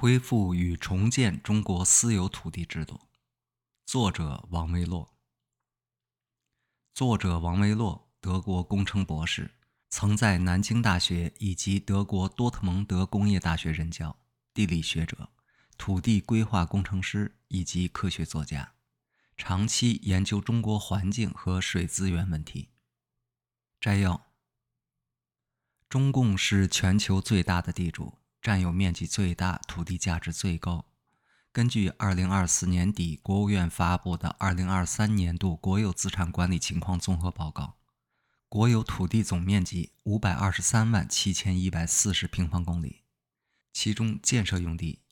恢复与重建中国私有土地制度。作者王维洛。作者王维洛，德国工程博士，曾在南京大学以及德国多特蒙德工业大学任教，地理学者、土地规划工程师以及科学作家，长期研究中国环境和水资源问题。摘要：中共是全球最大的地主，占有面积最大，土地价值最高。根据2024年底国务院发布的2023年度国有资产管理情况综合报告，国有土地总面积5237140平方公里，其中建设用地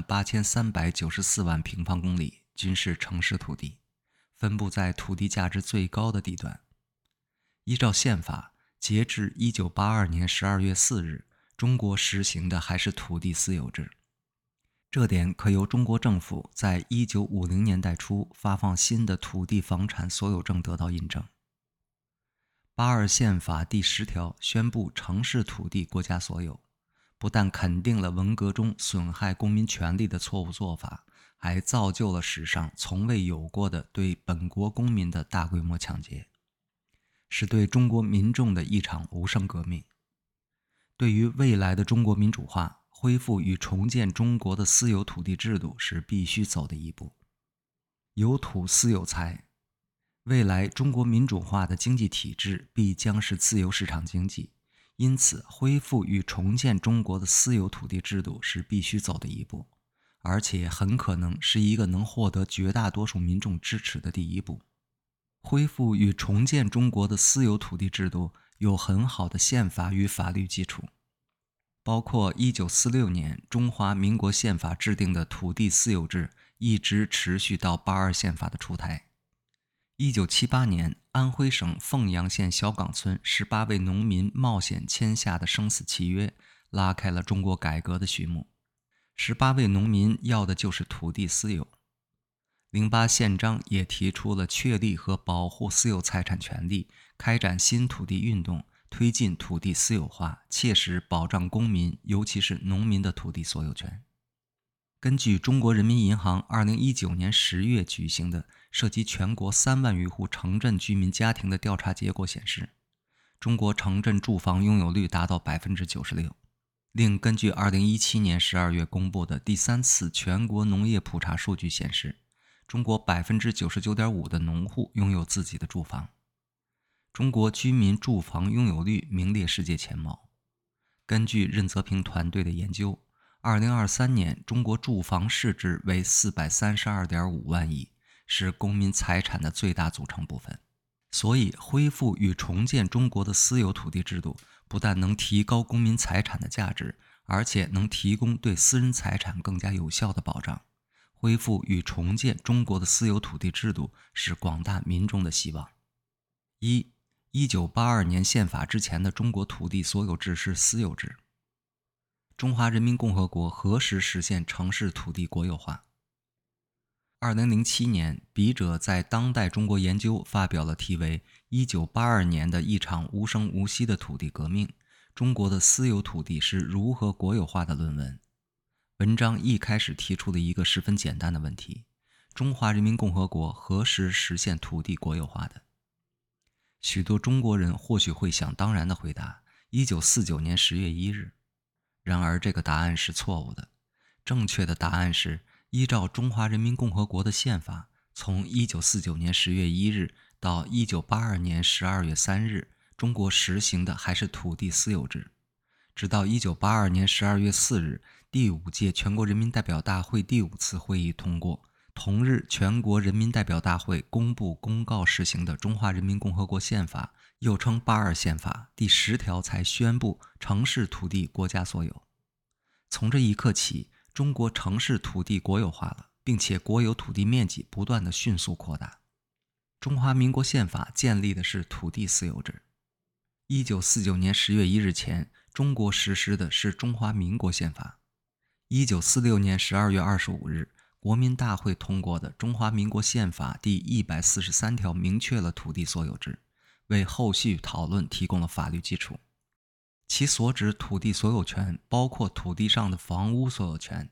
18394万平方公里均是城市土地，分布在土地价值最高的地段。依照宪法，截至1982年12月4日，中国实行的还是土地私有制。这点可由中国政府在1950年代初发放新的土地房产所有证得到印证。82宪法第10条宣布城市土地国家所有，不但肯定了文革中损害公民权利的错误做法，还造就了史上从未有过的对本国公民的大规模抢劫，是对中国民众的一场无声革命。对于未来的中国民主化，恢复与重建中国的私有土地制度是必须走的一步。有土私有财，未来中国民主化的经济体制必将是自由市场经济，因此恢复与重建中国的私有土地制度是必须走的一步，而且很可能是一个能获得绝大多数民众支持的第一步。恢复与重建中国的私有土地制度有很好的宪法与法律基础，包括1946年中华民国宪法制定的土地私有制一直持续到82宪法的出台。1978年安徽省凤阳县小岗村18位农民冒险签下的生死契约，拉开了中国改革的序幕。18位农民要的就是土地私有。08宪章也提出了确立和保护私有财产权利，开展新土地运动，推进土地私有化，切实保障公民，尤其是农民的土地所有权。根据中国人民银行2019年10月举行的涉及全国3万余户城镇居民家庭的调查结果显示，中国城镇住房拥有率达到 96%。另根据2017年12月公布的第3次全国农业普查数据显示，中国 99.5% 的农户拥有自己的住房。中国居民住房拥有率名列世界前茅。根据任泽平团队的研究，2023年中国住房市值为 432.5 万亿，是公民财产的最大组成部分。所以恢复与重建中国的私有土地制度，不但能提高公民财产的价值，而且能提供对私人财产更加有效的保障。恢复与重建中国的私有土地制度是广大民众的希望。1982年宪法之前的中国土地所有制是私有制。中华人民共和国何时实现城市土地国有化？2007年，笔者在《当代中国研究》发表了题为1982年的一场无声无息的土地革命，中国的私有土地是如何国有化的论文。文章一开始提出了一个十分简单的问题：中华人民共和国何时实现土地国有化的？许多中国人或许会想当然地回答1949年10月1日。然而这个答案是错误的。正确的答案是，依照中华人民共和国的宪法，从1949年10月1日到1982年12月3日，中国实行的还是土地私有制。直到1982年12月4日，第5届全国人民代表大会第5次会议通过，同日全国人民代表大会公布公告实行的《中华人民共和国宪法》，又称82宪法第10条才宣布城市土地国家所有。从这一刻起，中国城市土地国有化了，并且国有土地面积不断的迅速扩大。中华民国宪法建立的是土地私有制。1949年10月1日前，中国实施的是中华民国宪法。1946年12月25日，国民大会通过的《中华民国宪法》第143条明确了土地所有制，为后续讨论提供了法律基础。其所指土地所有权包括土地上的房屋所有权、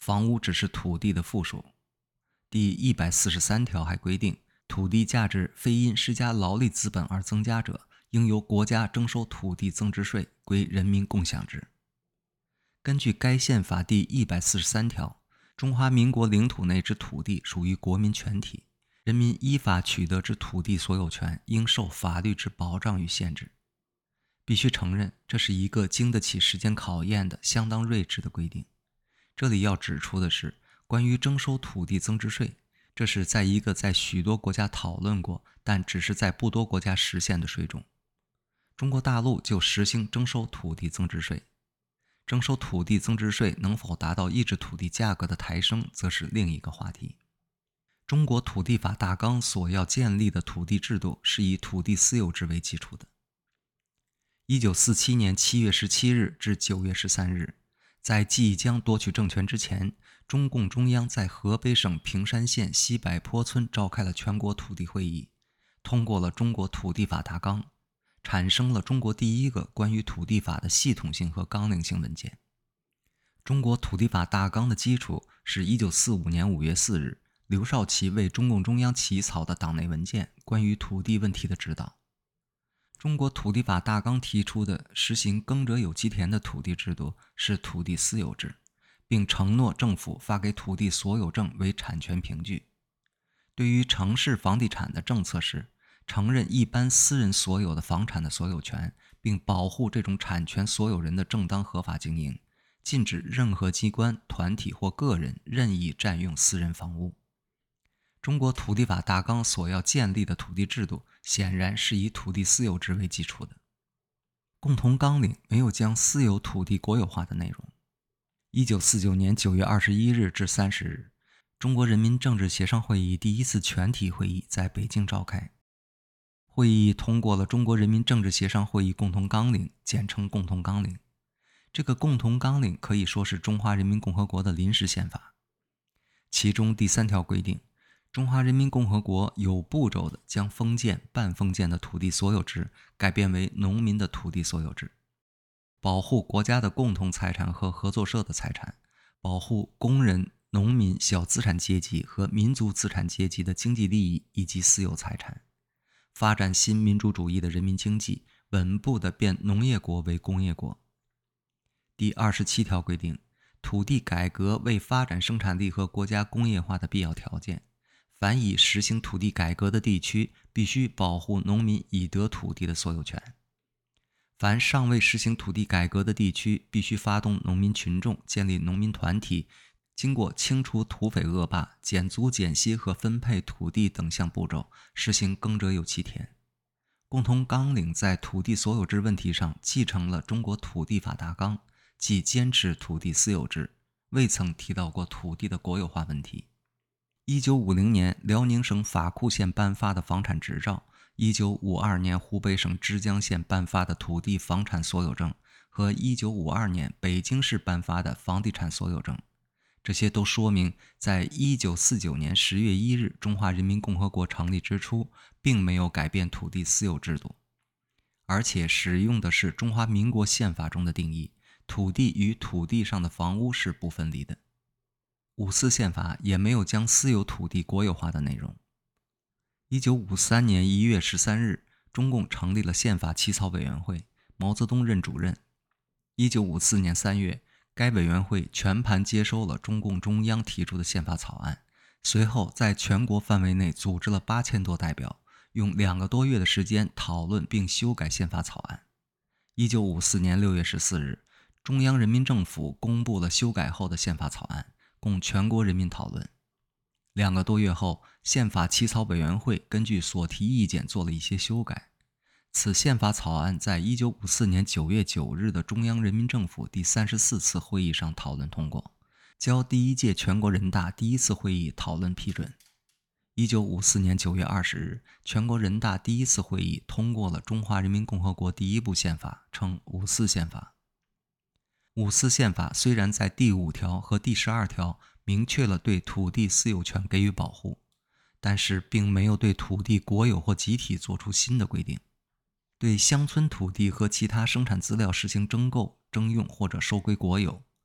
房屋只是土地的附属。第143条还规定，土地价值非因施加劳力资本而增加者，应由国家征收土地增值税，归人民共享之。根据该宪法第143条，中华民国领土内之土地属于国民全体，人民依法取得之土地所有权应受法律之保障与限制。必须承认，这是一个经得起时间考验的相当睿智的规定。这里要指出的是，关于征收土地增值税，这是在一个在许多国家讨论过，但只是在不多国家实现的税种。中国大陆就实行征收土地增值税。征收土地增值税能否达到抑制土地价格的抬升，则是另一个话题。中国土地法大纲所要建立的土地制度是以土地私有制为基础的。1947年7月17日至9月13日，在即将夺取政权之前，中共中央在河北省平山县西柏坡村召开了全国土地会议，通过了中国土地法大纲，产生了中国第一个关于土地法的系统性和纲领性文件。中国土地法大纲的基础是1945年5月4日刘少奇为中共中央起草的党内文件《关于土地问题的指导》。中国土地法大纲提出的实行耕者有其田的土地制度是土地私有制，并承诺政府发给土地所有证为产权凭据。对于城市房地产的政策是承认一般私人所有的房产的所有权，并保护这种产权所有人的正当合法经营，禁止任何机关、团体或个人任意占用私人房屋。中国土地法大纲所要建立的土地制度，显然是以土地私有制为基础的。共同纲领没有将私有土地国有化的内容。1949年9月21日至30日，中国人民政治协商会议第一次全体会议在北京召开。会议通过了中国人民政治协商会议共同纲领，简称共同纲领。这个共同纲领可以说是中华人民共和国的临时宪法。其中第3条规定，中华人民共和国有步骤地将封建、半封建的土地所有制改变为农民的土地所有制，保护国家的共同财产和合作社的财产，保护工人、农民、小资产阶级和民族资产阶级的经济利益以及私有财产，发展新民主主义的人民经济，稳步地变农业国为工业国。第27条规定，土地改革为发展生产力和国家工业化的必要条件。凡已实行土地改革的地区，必须保护农民已得土地的所有权。凡尚未实行土地改革的地区，必须发动农民群众建立农民团体，经过清除土匪恶霸、减租减息和分配土地等项步骤，实行耕者有其田。共同纲领在土地所有制问题上继承了中国土地法大纲，即坚持土地私有制，未曾提到过土地的国有化问题。1950年辽宁省法库县颁发的房产执照，1952年湖北省枝江县颁发的土地房产所有证和1952年北京市颁发的房地产所有证，这些都说明在1949年10月1日中华人民共和国成立之初，并没有改变土地私有制度，而且使用的是中华民国宪法中的定义，土地与土地上的房屋是不分离的。54宪法也没有将私有土地国有化的内容。1953年1月13日，中共成立了宪法起草委员会，毛泽东任主任。1954年3月，该委员会全盘接收了中共中央提出的宪法草案，随后在全国范围内组织了8000多代表，用2个多月的时间讨论并修改宪法草案。1954年6月14日，中央人民政府公布了修改后的宪法草案，供全国人民讨论。2个多月后，宪法起草委员会根据所提意见做了一些修改。此宪法草案在1954年9月9日的中央人民政府第34次会议上讨论通过，交第1届全国人大第1次会议讨论批准。1954年9月20日，全国人大第1次会议通过了中华人民共和国第1部宪法，称54宪法。54宪法虽然在第5条和第12条明确了对土地私有权给予保护，但是并没有对土地国有或集体做出新的规定。对乡村土地和其他生产资料实行征购、征用或者收归国有，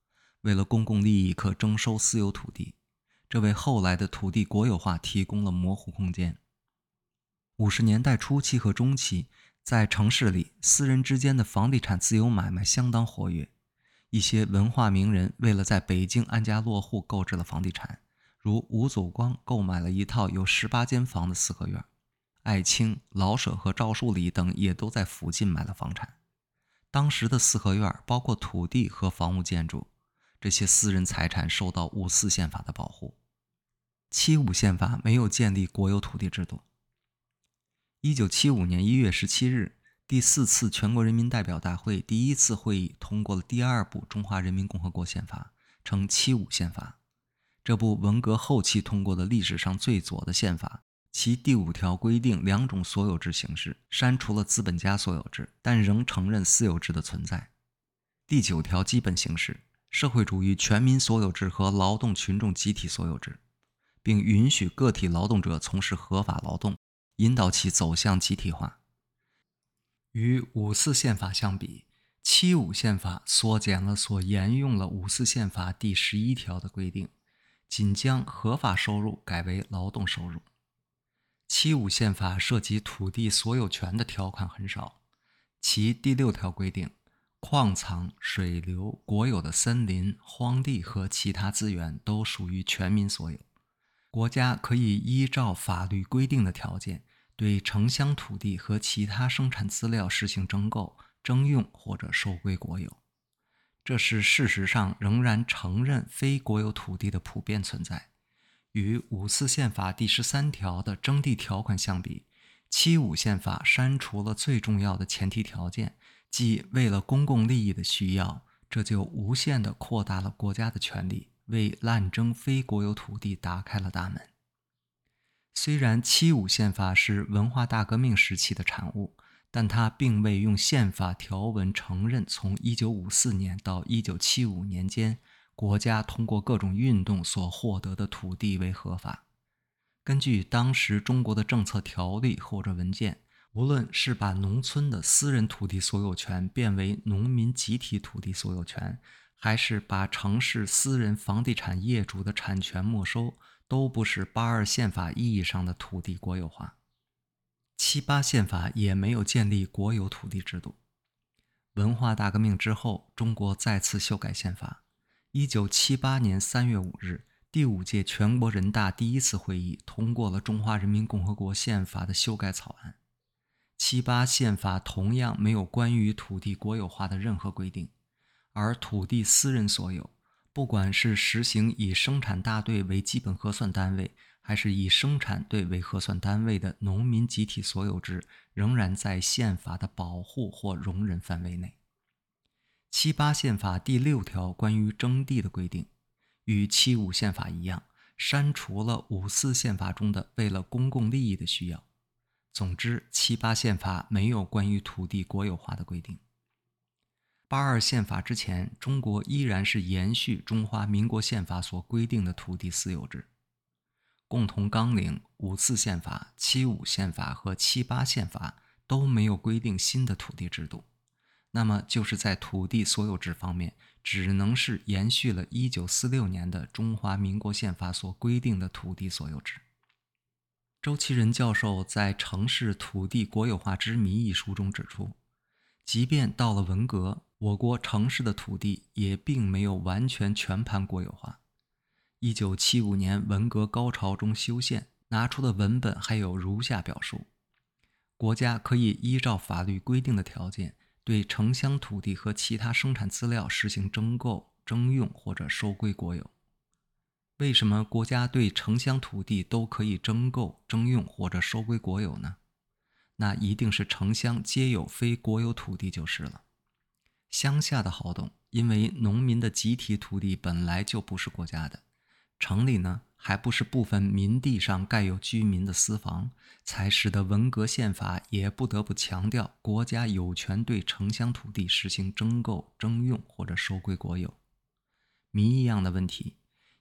为了公共利益可征收私有土地，这为后来的土地国有化提供了模糊空间。50年代初期和中期，在城市里，私人之间的房地产自有买卖相当活跃。一些文化名人为了在北京安家落户购置了房地产，如吴祖光购买了一套有18间房的四合院，艾青、老舍和赵树理等也都在附近买了房产。当时的四合院包括土地和房屋建筑，这些私人财产受到54宪法的保护。75宪法没有建立国有土地制度。1975年1月17日，第4次全国人民代表大会第1次会议通过了第2部中华人民共和国宪法，称75宪法。这部文革后期通过的历史上最左的宪法，其第5条规定2种所有制形式，删除了资本家所有制，但仍承认私有制的存在。第9条基本形式，社会主义全民所有制和劳动群众集体所有制，并允许个体劳动者从事合法劳动，引导其走向集体化。与54宪法相比，75宪法缩减了所沿用了54宪法第11条的规定，仅将合法收入改为劳动收入。75宪法涉及土地所有权的条款很少，其第6条规定，矿藏、水流、国有的森林、荒地和其他资源都属于全民所有。国家可以依照法律规定的条件，对城乡土地和其他生产资料实行征购、征用或者收归国有。这是事实上仍然承认非国有土地的普遍存在。与54宪法第13条的征地条款相比，75宪法删除了最重要的前提条件，即为了公共利益的需要，这就无限地扩大了国家的权力，为滥征非国有土地打开了大门。虽然75宪法是文化大革命时期的产物，但它并未用宪法条文承认从1954年到1975年间国家通过各种运动所获得的土地为合法。根据当时中国的政策条例或者文件，无论是把农村的私人土地所有权变为农民集体土地所有权，还是把城市私人房地产业主的产权没收，都不是82宪法意义上的土地国有化。78宪法也没有建立国有土地制度。文化大革命之后，中国再次修改宪法。1978年3月5日，第5届全国人大第1次会议通过了《中华人民共和国宪法》的修改草案。78宪法同样没有关于土地国有化的任何规定，而土地私人所有，不管是实行以生产大队为基本核算单位，还是以生产队为核算单位的农民集体所有制，仍然在宪法的保护或容忍范围内。78宪法第6条关于征地的规定，与75宪法一样，删除了54宪法中的为了公共利益的需要。总之，78宪法没有关于土地国有化的规定。82宪法之前，中国依然是延续中华民国宪法所规定的土地私有制。共同纲领、54宪法、75宪法和78宪法都没有规定新的土地制度。那么就是在土地所有制方面，只能是延续了1946年的中华民国宪法所规定的土地所有制。周其仁教授在《城市土地国有化之谜》一书中指出，即便到了文革，我国城市的土地也并没有完全全盘国有化。1975年文革高潮中修宪拿出的文本还有如下表述：国家可以依照法律规定的条件，对城乡土地和其他生产资料实行征购、征用或者收归国有。为什么国家对城乡土地都可以征购、征用或者收归国有呢？那一定是城乡皆有非国有土地就是了。乡下的好懂，因为农民的集体土地本来就不是国家的，城里呢还不是部分民地上盖有居民的私房，才使得文革宪法也不得不强调国家有权对城乡土地实行征购、征用或者收归国有。谜一样的问题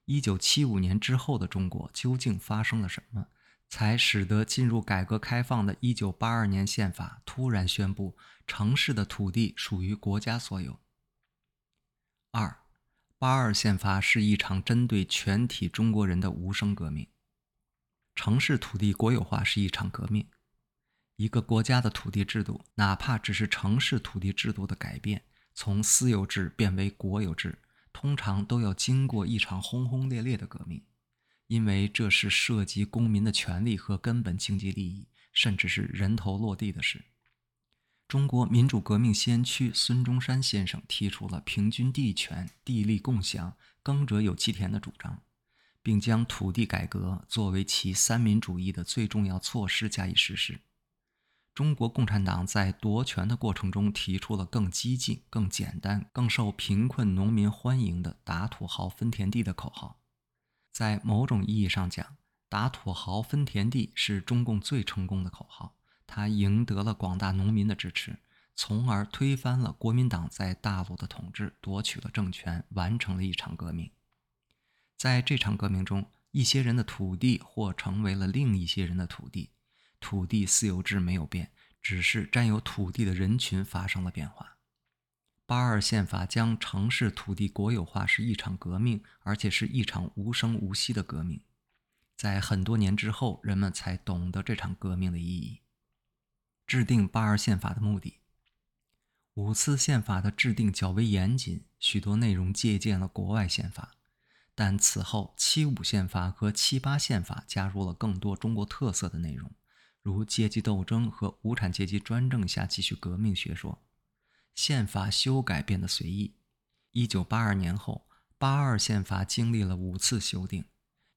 ，1975年之后的中国究竟发生了什么，才使得进入改革开放的1982年宪法突然宣布城市的土地属于国家所有？ 2. 82宪法是一场针对全体中国人的无声革命。城市土地国有化是一场革命。一个国家的土地制度，哪怕只是城市土地制度的改变，从私有制变为国有制，通常都要经过一场轰轰烈烈的革命，因为这是涉及公民的权利和根本经济利益，甚至是人头落地的事。中国民主革命先驱孙中山先生提出了平均地权、地利共享、耕者有其田的主张，并将土地改革作为其三民主义的最重要措施加以实施。中国共产党在夺权的过程中提出了更激进、更简单、更受贫困农民欢迎的打土豪分田地的口号。在某种意义上讲，打土豪分田地是中共最成功的口号，它赢得了广大农民的支持，从而推翻了国民党在大陆的统治，夺取了政权，完成了一场革命。在这场革命中，一些人的土地或成为了另一些人的土地，土地私有制没有变，只是占有土地的人群发生了变化。82宪法将城市土地国有化是一场革命，而且是一场无声无息的革命。在很多年之后，人们才懂得这场革命的意义。制定82宪法的目的。5次宪法的制定较为严谨，许多内容借鉴了国外宪法，但此后75宪法和78宪法加入了更多中国特色的内容，如阶级斗争和无产阶级专政下继续革命学说。宪法修改变得随意。1982年后，82宪法经历了5次修订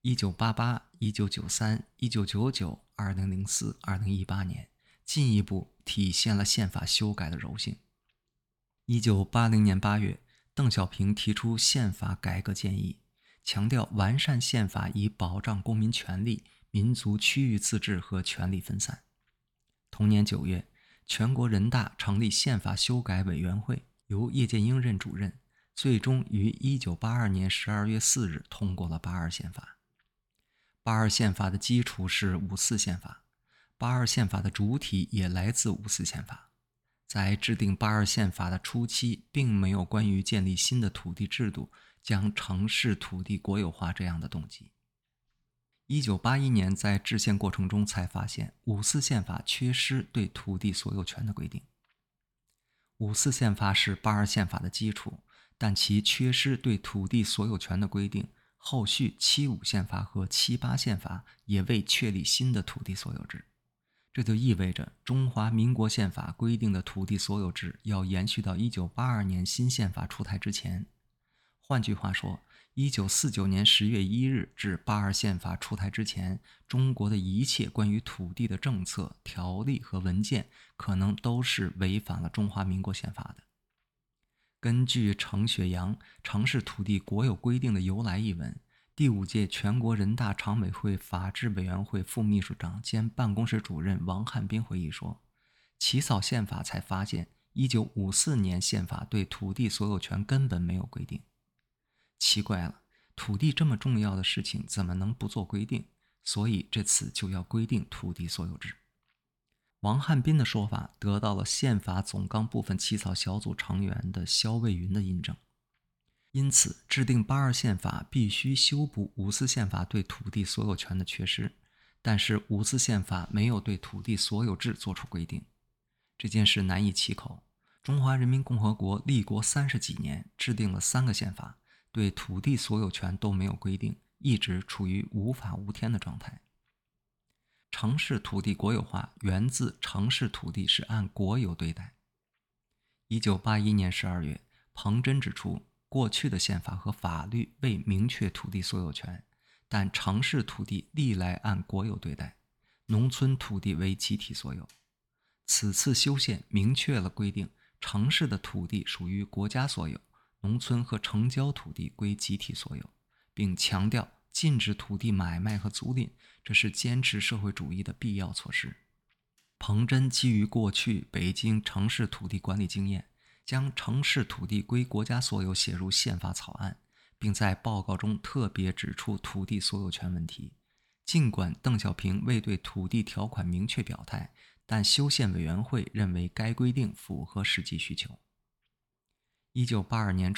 ，1988、1993、1999、2004、2018年，进一步体现了宪法修改的柔性。1980年8月，邓小平提出宪法改革建议，强调完善宪法以保障公民权利、民族区域自治和权力分散。同年9月，全国人大成立宪法修改委员会，由叶剑英任主任，最终于1982年12月4日通过了82宪法。82宪法的基础是5次宪法，82宪法的主体也来自5次宪法。在制定82宪法的初期，并没有关于建立新的土地制度、将城市土地国有化这样的动机。1981年在制宪过程中才发现5次宪法缺失对土地所有权的规定。5次宪法是82宪法的基础，但其缺失对土地所有权的规定，后续75宪法和78宪法也未确立新的土地所有制。这就意味着中华民国宪法规定的土地所有制要延续到1982年新宪法出台之前。换句话说，1949年10月1日至82宪法出台之前，中国的一切关于土地的政策、条例和文件可能都是违反了中华民国宪法的。根据程雪阳《城市土地国有规定的由来》一文，第5届全国人大常委会法制委员会副秘书长兼办公室主任王汉斌回忆说，起草宪法才发现1954年宪法对土地所有权根本没有规定。奇怪了，土地这么重要的事情怎么能不做规定？所以这次就要规定土地所有制。王汉斌的说法得到了宪法总纲部分起草小组成员的肖卫云的印证。因此，制定82宪法必须修补5次宪法对土地所有权的缺失，但是5次宪法没有对土地所有制作出规定。这件事难以启口。中华人民共和国立国30几年，制定了3个宪法，对土地所有权都没有规定，一直处于无法无天的状态。城市土地国有化源自城市土地是按国有对待。1981年12月，彭真指出，过去的宪法和法律未明确土地所有权，但城市土地历来按国有对待，农村土地为集体所有。此次修宪明确了规定，城市的土地属于国家所有，农村和城郊土地归集体所有，并强调禁止土地买卖和租赁，这是坚持社会主义的必要措施。彭真基于过去北京城市土地管理经验，将城市土地归国家所有写入宪法草案，并在报告中特别指出土地所有权问题。尽管邓小平未对土地条款明确表态，但修宪委员会认为该规定符合实际需求。1982年初，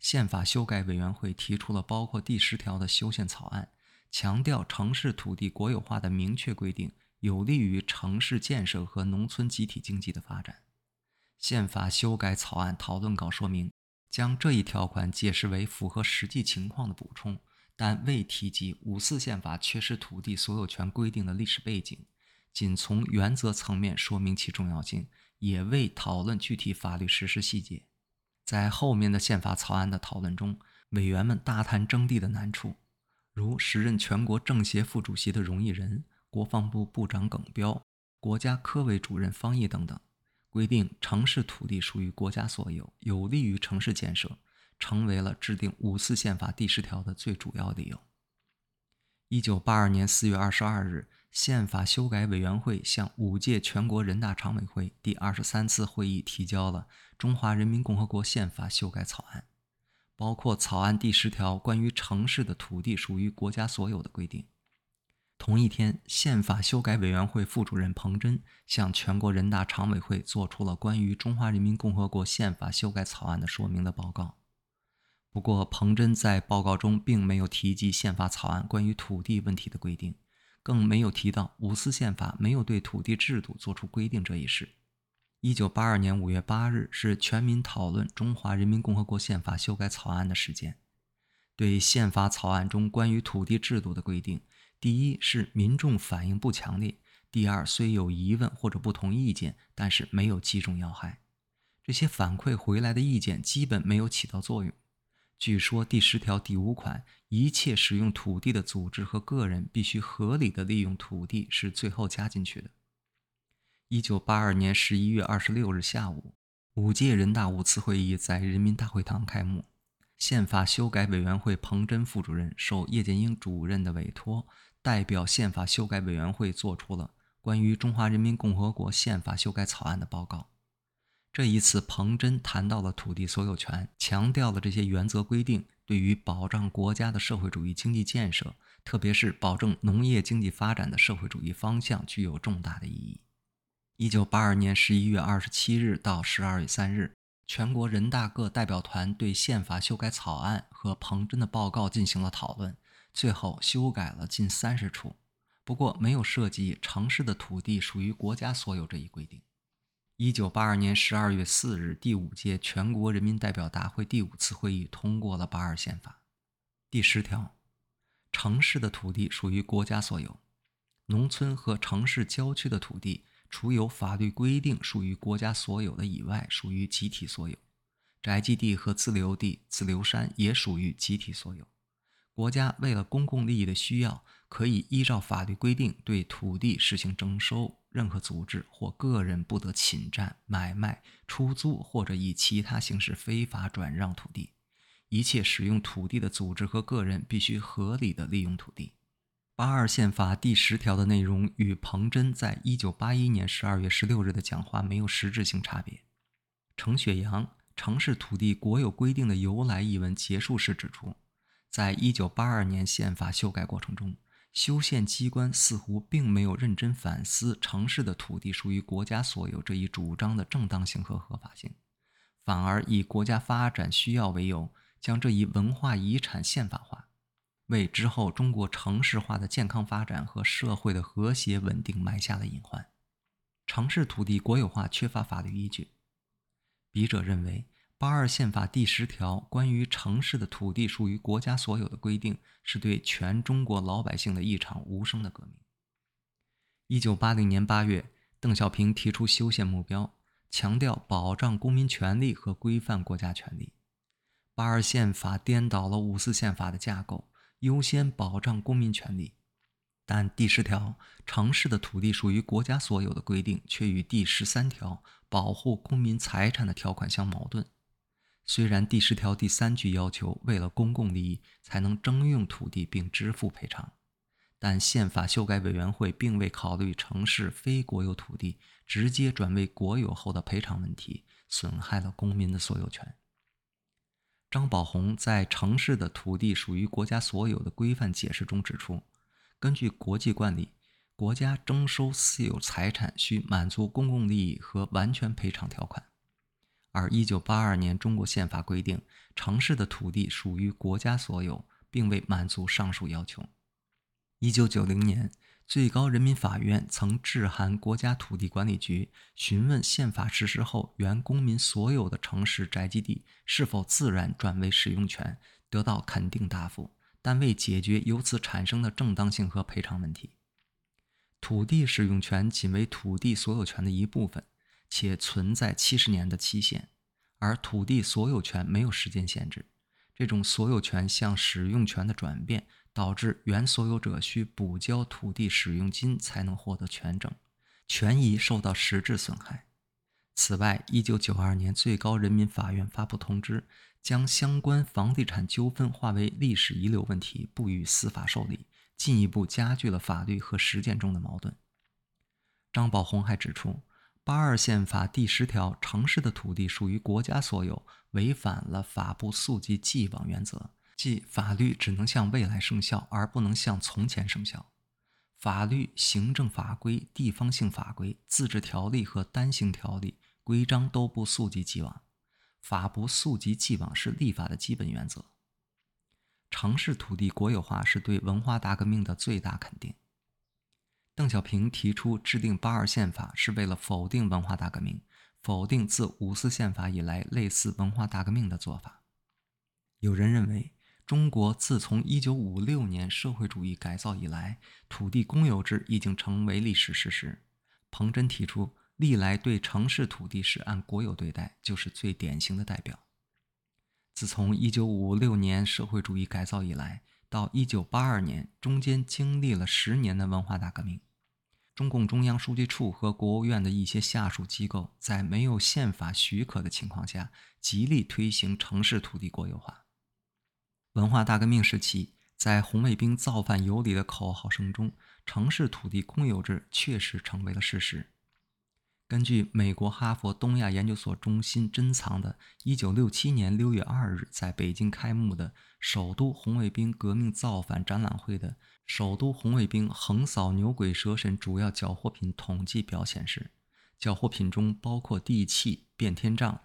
宪法修改委员会提出了包括第10条的修宪草案，强调城市土地国有化的明确规定有利于城市建设和农村集体经济的发展。宪法修改草案讨论稿说明，将这一条款解释为符合实际情况的补充，但未提及54宪法缺失土地所有权规定的历史背景，仅从原则层面说明其重要性，也未讨论具体法律实施细节。在后面的宪法草案的讨论中，委员们大谈征地的难处，如时任全国政协副主席的荣毅仁、国防部部长耿彪、国家科委主任方毅等等，规定城市土地属于国家所有，有利于城市建设，成为了制定54宪法第10条的最主要理由。1982年4月22日，宪法修改委员会向5届全国人大常委会第23次会议提交了《中华人民共和国宪法修改草案》，包括草案第10条关于城市的土地属于国家所有的规定。同一天，宪法修改委员会副主任彭真向全国人大常委会作出了关于《中华人民共和国宪法修改草案》的说明的报告。不过，彭真在报告中并没有提及宪法草案关于土地问题的规定，更没有提到54宪法没有对土地制度作出规定这一事。1982年5月8日是全民讨论《中华人民共和国宪法修改草案》的时间。对宪法草案中关于土地制度的规定，第一是民众反应不强烈，第二虽有疑问或者不同意见，但是没有击中要害。这些反馈回来的意见基本没有起到作用。据说第10条第5款，一切使用土地的组织和个人必须合理的利用土地是最后加进去的。1982年11月26日下午，5届人大5次会议在人民大会堂开幕。宪法修改委员会彭真副主任受叶剑英主任的委托，代表宪法修改委员会作出了关于中华人民共和国宪法修改草案的报告。这一次，彭真谈到了土地所有权，强调了这些原则规定对于保障国家的社会主义经济建设，特别是保证农业经济发展的社会主义方向具有重大的意义。1982年11月27日到12月3日，全国人大各代表团对宪法修改草案和彭真的报告进行了讨论，最后修改了近30处，不过没有涉及城市的土地属于国家所有这一规定。1982年12月4日，第5届全国人民代表大会第5次会议通过了82宪法。第10条，城市的土地属于国家所有，农村和城市郊区的土地，除有法律规定属于国家所有的以外，属于集体所有。宅基地和自留地、自留山也属于集体所有。国家为了公共利益的需要，可以依照法律规定对土地实行征收，任何组织或个人不得侵占、买卖、出租或者以其他形式非法转让土地。一切使用土地的组织和个人必须合理的利用土地。82宪法第10条的内容与彭真在1981年12月16日的讲话没有实质性差别。程雪阳《城市土地国有规定的由来》一文结束时指出，在1982年宪法修改过程中，修宪机关似乎并没有认真反思城市的土地属于国家所有这一主张的正当性和合法性，反而以国家发展需要为由，将这一文化遗产宪法化，为之后中国城市化的健康发展和社会的和谐稳定埋下了隐患。城市土地国有化缺乏法律依据。笔者认为，82宪法第10条关于城市的土地属于国家所有的规定，是对全中国老百姓的一场无声的革命。1980年8月，邓小平提出修宪目标，强调保障公民权利和规范国家权利。82宪法颠倒了54宪法的架构，优先保障公民权利。但第10条城市的土地属于国家所有的规定却与第13条保护公民财产的条款相矛盾。虽然第10条第3句要求为了公共利益才能征用土地并支付赔偿，但宪法修改委员会并未考虑城市非国有土地直接转为国有后的赔偿问题，损害了公民的所有权。张宝宏在《城市的土地属于国家所有的规范解释》中指出，根据国际惯例，国家征收私有财产需满足公共利益和完全赔偿条款， 而1982年中国宪法规定，城市的土地属于国家所有，并未满足上述要求。1990年，最高人民法院曾致函国家土地管理局，询问宪法实施后原公民所有的城市宅基地是否自然转为使用权，得到肯定答复，但未解决由此产生的正当性和赔偿问题。土地使用权仅为土地所有权的一部分，且存在70年的期限，而土地所有权没有时间限制。这种所有权向使用权的转变，导致原所有者需补交土地使用金才能获得权证，权益受到实质损害。此外，1992年最高人民法院发布通知，将相关房地产纠纷划为历史遗留问题，不予司法受理，进一步加剧了法律和实践中的矛盾。张宝宏还指出，82宪法第10条城市的土地属于国家所有，违反了法不溯及既往原则，即法律只能向未来生效，而不能向从前生效。法律、行政法规、地方性法规、自治条例和单行条例、规章都不溯及既往，法不溯及既往是立法的基本原则。城市土地国有化是对文化大革命的最大肯定。邓小平提出制定82宪法是为了否定文化大革命，否定自54宪法以来类似文化大革命的做法。有人认为，中国自从1956年社会主义改造以来，土地公有制已经成为历史事实。彭真提出，历来对城市土地是按国有对待，就是最典型的代表。自从1956年社会主义改造以来，到1982年，中间经历了10年的文化大革命。中共中央书记处和国务院的一些下属机构在没有宪法许可的情况下，极力推行城市土地国有化。文化大革命时期，在红卫兵造反有理的口号声中，城市土地公有制确实成为了事实。根据美国哈佛东亚研究所中心珍藏的1967年6月2日在北京开幕的首都红卫兵革命造反展览会的首都红卫兵横扫牛鬼蛇神主要缴获品统计表显示，缴获品中包括地契、变天杖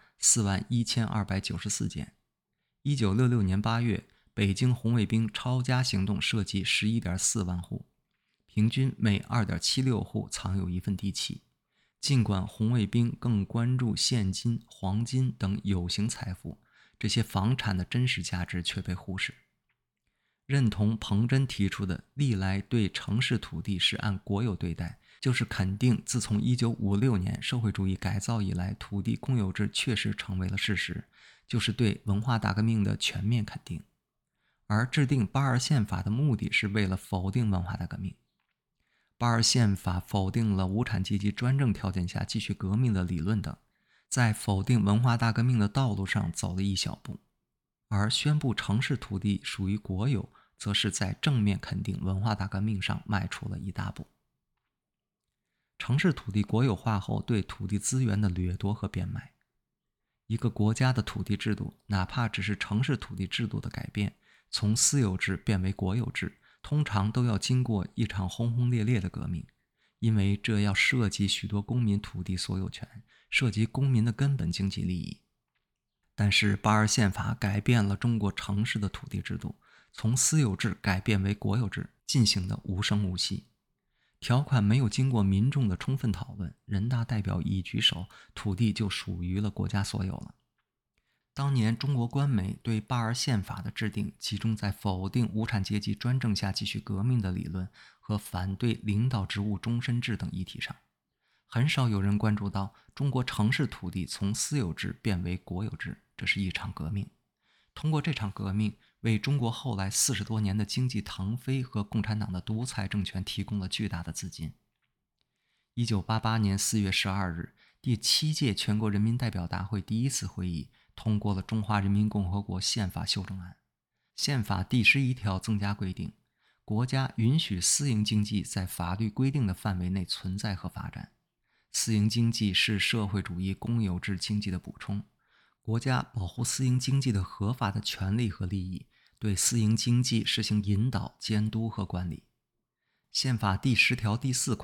41294件。1966年8月，北京红卫兵抄家行动涉及 11.4 万户，平均每 2.76 户藏有一份地契。尽管红卫兵更关注现金、黄金等有形财富，这些房产的真实价值却被忽视。认同彭真提出的历来对城市土地是按国有对待，就是肯定自从1956年社会主义改造以来，土地公有制确实成为了事实，就是对文化大革命的全面肯定。而制定82宪法的目的是为了否定文化大革命。82宪法否定了无产阶级专政条件下继续革命的理论等，在否定文化大革命的道路上走了一小步，而宣布城市土地属于国有，则是在正面肯定文化大革命上迈出了一大步。城市土地国有化后对土地资源的掠夺和变卖。一个国家的土地制度，哪怕只是城市土地制度的改变，从私有制变为国有制，通常都要经过一场轰轰烈烈的革命，因为这要涉及许多公民土地所有权，涉及公民的根本经济利益。但是82宪法改变了中国城市的土地制度，从私有制改变为国有制，进行的无声无息。条款没有经过民众的充分讨论，人大代表一举手，土地就属于了国家所有了。当年中国官媒对82宪法的制定集中在否定无产阶级专政下继续革命的理论和反对领导职务终身制等议题上，很少有人关注到中国城市土地从私有制变为国有制，这是一场革命。通过这场革命，为中国后来40多年的经济腾飞和共产党的独裁政权提供了巨大的资金。1988年4月12日，第7届全国人民代表大会第1次会议通过了《中华人民共和国宪法修正案》。宪法第11条增加规定，国家允许私营经济在法律规定的范围内存在和发展。私营经济是社会主义公有制经济的补充，国家保护私营经济的合法的权利和利益，对私营经济实行引导、监督和管理。宪法第10条第4款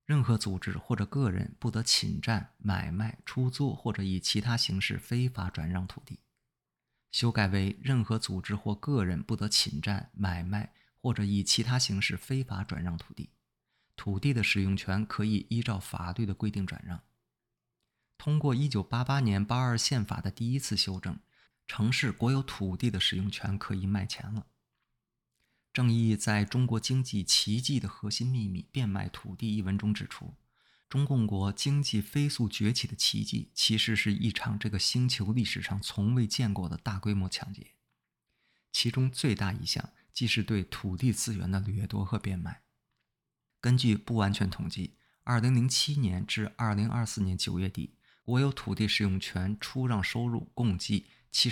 任何组织或者个人不得侵占、买卖、出租或者以其他形式非法转让土地。修改为任何组织或个人不得侵占、买卖或者以其他形式非法转让土地。土地的使用权可以依照法律的规定转让。通过1988年82宪法的第一次修正，城市国有土地的使用权可以卖钱了。郑毅在中国经济奇迹的核心秘密变卖土地一文中指出，中共国经济飞速崛起的奇迹其实是一场这个星球历史上从未见过的大规模抢劫，其中最大一项即是对土地资源的掠夺和变卖。根据不完全统计，2007年至2024年9月底，国有土地使用权出让收入共计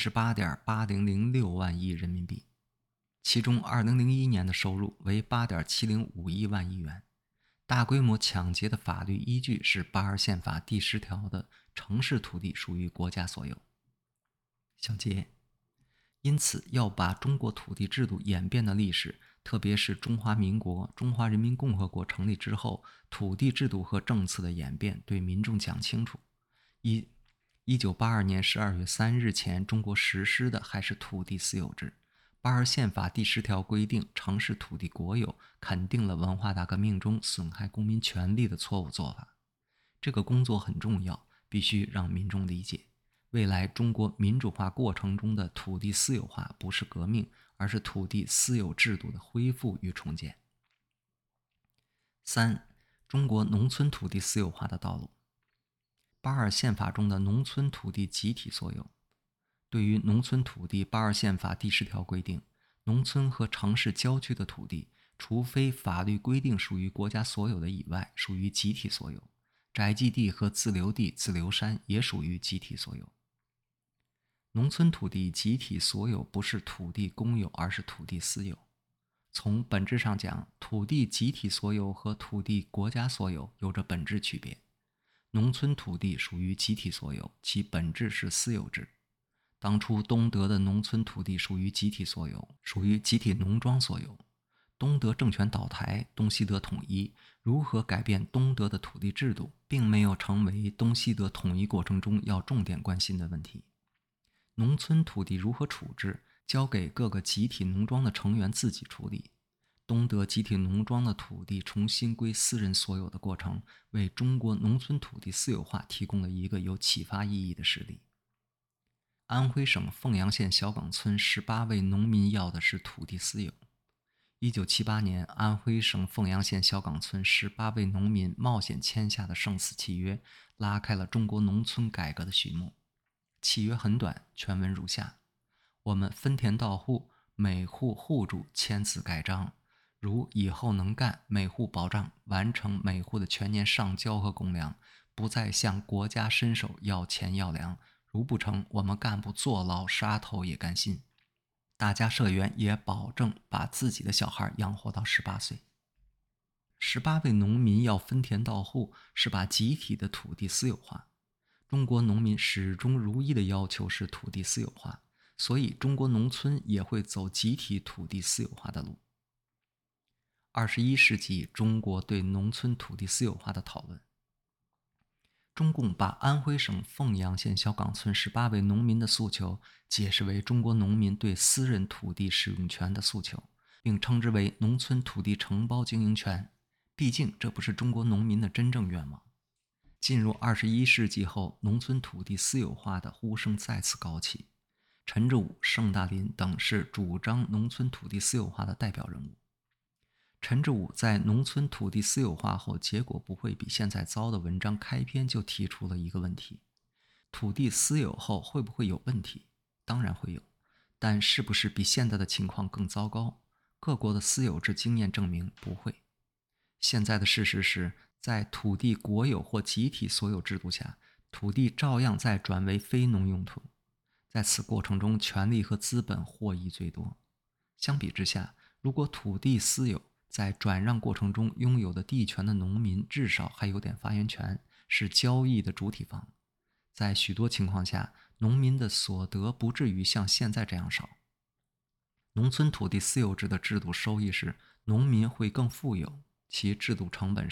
78.8006万亿人民币，其中2001年的收入为8.705万亿元。大规模抢劫的法律依据是82宪法第10条的城市土地属于国家所有。小结：因此，要把中国土地制度演变的历史，特别是中华民国、中华人民共和国成立之后土地制度和政策的演变，对民众讲清楚。1982年12月3日前，中国实施的还是土地私有制。82宪法第10条规定城市土地国有，肯定了文化大革命中损害公民权利的错误做法。这个工作很重要，必须让民众理解。未来中国民主化过程中的土地私有化不是革命，而是土地私有制度的恢复与重建。3. 中国农村土地私有化的道路。82宪法中的农村土地集体所有。对于农村土地，82宪法第10条规定，农村和城市郊区的土地，除非法律规定属于国家所有的以外，属于集体所有。宅基地和自留地、自留山也属于集体所有。农村土地集体所有不是土地公有，而是土地私有。从本质上讲，土地集体所有和土地国家所有有着本质区别。农村土地属于集体所有，其本质是私有制。当初东德的农村土地属于集体所有，属于集体农庄所有。东德政权倒台，东西德统一，如何改变东德的土地制度，并没有成为东西德统一过程中要重点关心的问题。农村土地如何处置，交给各个集体农庄的成员自己处理。东德集体农庄的土地重新归私人所有的过程，为中国农村土地私有化提供了一个有启发意义的实例。安徽省凤阳县小岗村18位农民要的是土地私有。1978年，安徽省凤阳县小岗村18位农民冒险签下的生死契约，拉开了中国农村改革的序幕。契约很短，全文如下：我们分田到户，每户户主签字盖章，如以后能干，每户保障完成每户的全年上交和公粮，不再向国家伸手要钱要粮，如不成，我们干部坐牢杀头也甘心。大家社员也保证把自己的小孩养活到18岁。18位农民要分田到户，是把集体的土地私有化。中国农民始终如一的要求是土地私有化，所以中国农村也会走集体土地私有化的路。21世纪中国对农村土地私有化的讨论。中共把安徽省凤阳县小岗村18位农民的诉求解释为中国农民对私人土地使用权的诉求，并称之为农村土地承包经营权。毕竟这不是中国农民的真正愿望。进入21世纪后，农村土地私有化的呼声再次高起。陈志武、盛大林等是主张农村土地私有化的代表人物。陈志武在农村土地私有化后结果不会比现在糟的文章开篇就提出了一个问题：土地私有后会不会有问题？当然会有，但是不是比现在的情况更糟糕？各国的私有制经验证明不会。现在的事实是，在土地国有或集体所有制度下，土地照样在转为非农用途，在此过程中权力和资本获益最多。相比之下，如果土地私有，在转让过程中拥有的地权的农民至少还有点发言权，是交易的主体方。在许多情况下，农民的所得不至于像现在这样少。农村土地私有制的制度收益是农民会更富有，其制度成本是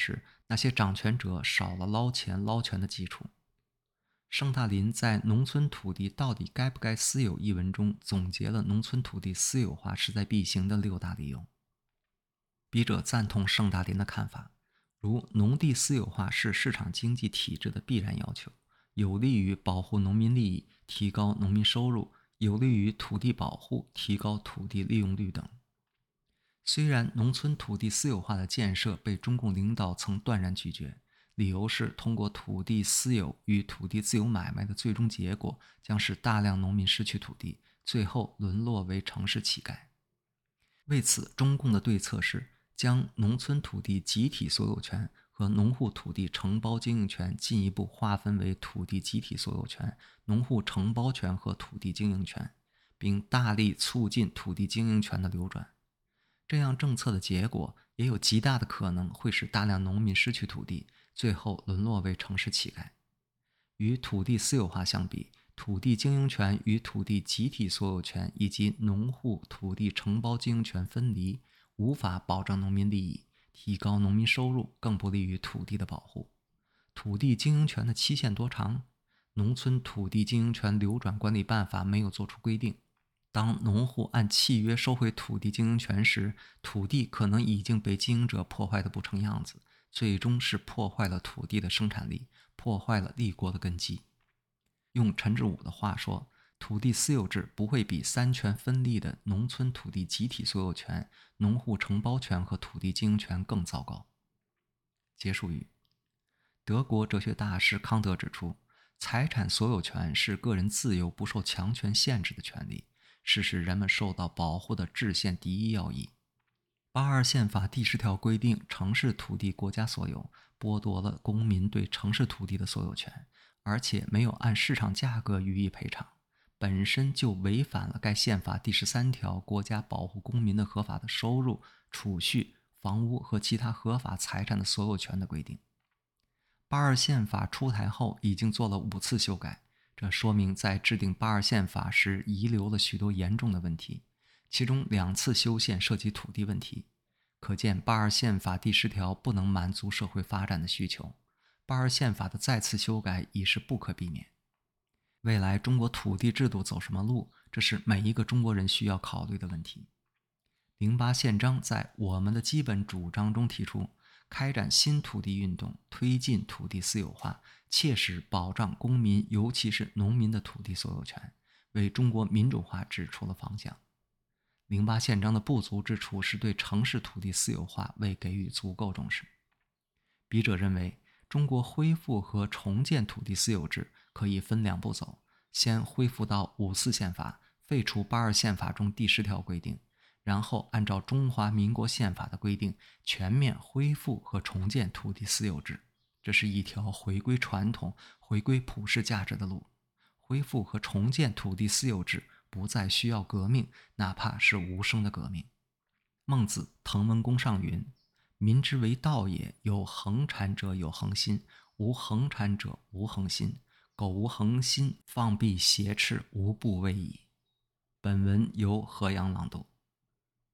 那些掌权者少了捞钱捞权的基础。圣大林在《农村土地到底该不该私有》一文中总结了农村土地私有化势在必行的6大理由。笔者赞同圣大林的看法，如农地私有化是市场经济体制的必然要求，有利于保护农民利益，提高农民收入，有利于土地保护，提高土地利用率等。虽然农村土地私有化的建设被中共领导层断然拒绝，理由是通过土地私有与土地自由买卖的最终结果将使大量农民失去土地，最后沦落为城市乞丐。为此，中共的对策是将农村土地集体所有权和农户土地承包经营权进一步划分为土地集体所有权、农户承包权和土地经营权，并大力促进土地经营权的流转。这样政策的结果也有极大的可能会使大量农民失去土地，最后沦落为城市乞丐。与土地私有化相比，土地经营权与土地集体所有权以及农户土地承包经营权分离，无法保障农民利益，提高农民收入，更不利于土地的保护。土地经营权的期限多长？农村土地经营权流转管理办法没有作出规定。当农户按契约收回土地经营权时，土地可能已经被经营者破坏得不成样子，最终是破坏了土地的生产力，破坏了立国的根基。用陈志武的话说，土地私有制不会比三权分立的农村土地集体所有权、农户承包权和土地经营权更糟糕。结束语。德国哲学大师康德指出，财产所有权是个人自由不受强权限制的权利，是使人们受到保护的制宪第一要义。82宪法第10条规定城市土地国家所有，剥夺了公民对城市土地的所有权，而且没有按市场价格予以赔偿，本身就违反了该宪法第13条国家保护公民的合法的收入、储蓄、房屋和其他合法财产的所有权的规定。82宪法出台后已经做了5次修改，这说明在制定82宪法时遗留了许多严重的问题，其中2次修宪涉及土地问题。可见82宪法第10条不能满足社会发展的需求，82宪法的再次修改已是不可避免。未来中国土地制度走什么路，这是每一个中国人需要考虑的问题。08宪章在我们的基本主张中提出，开展新土地运动，推进土地私有化，切实保障公民尤其是农民的土地所有权，为中国民主化指出了方向。08宪章的不足之处是对城市土地私有化未给予足够重视。笔者认为，中国恢复和重建土地私有制可以分2步走，先恢复到54宪法，废除82宪法中第10条规定，然后按照中华民国宪法的规定，全面恢复和重建土地私有制。这是一条回归传统、回归普世价值的路。恢复和重建土地私有制不再需要革命，哪怕是无声的革命。孟子《滕文公上》云：民之为道也，有恒产者有恒心，无恒产者无恒心。苟无恒心，放屁挟斥，无不为矣。本文由河阳朗读。